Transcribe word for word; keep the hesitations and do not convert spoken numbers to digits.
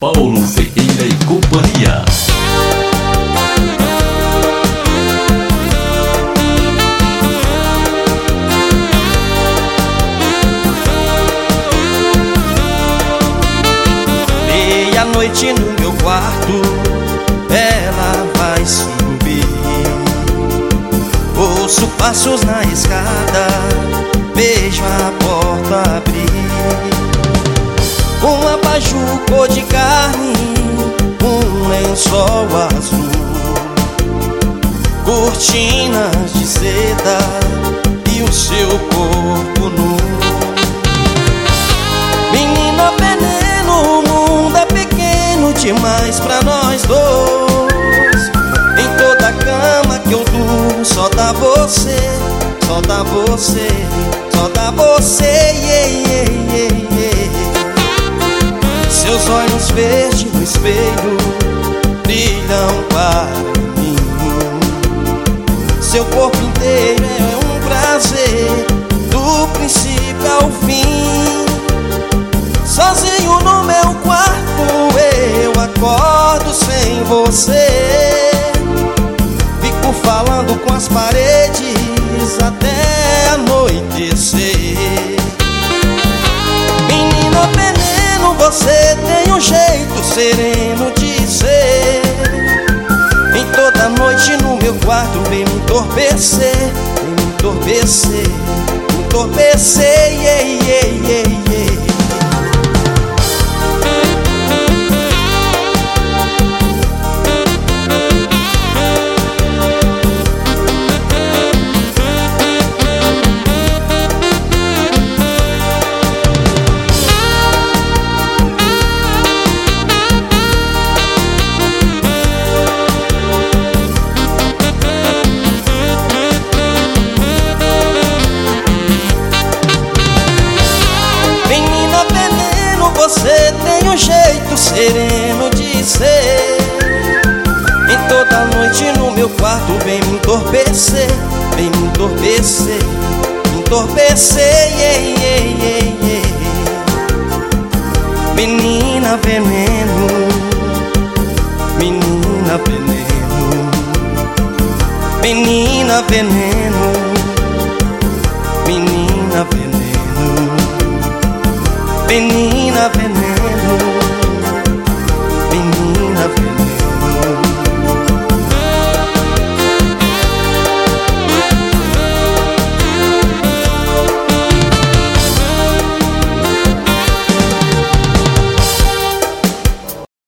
Paulo Ferreira e Companhia. Meia-noite no meu quarto, ela vai subir. Ouço passos na escada, vejo a porta abrir. Um abajur cor de carne, um lençol azul, cortinas de seda e o seu corpo nu. Menina veneno, o mundo é pequeno demais pra nós dois. Em toda a cama que eu durmo só dá você, só dá você, só dá você, yeah, yeah, yeah, yeah. Seus olhos verdes no espelho brilham para mim. Seu corpo inteiro é um prazer, do princípio ao fim. Sozinho no meu quarto eu acordo sem você. Fico falando com as paredes até anoitecer. Menina veneno, você tem um jeito sereno de ser. Em toda noite no meu quarto vem me entorpecer, vem me entorpecer, me entorpecer, yeah, yeah, yeah, yeah. Você tem um jeito sereno de ser. Em toda noite no meu quarto vem me entorpecer, vem me entorpecer, me entorpecer, yeah, yeah, yeah, yeah. Menina veneno, menina veneno, menina veneno, menina veneno, menina veneno.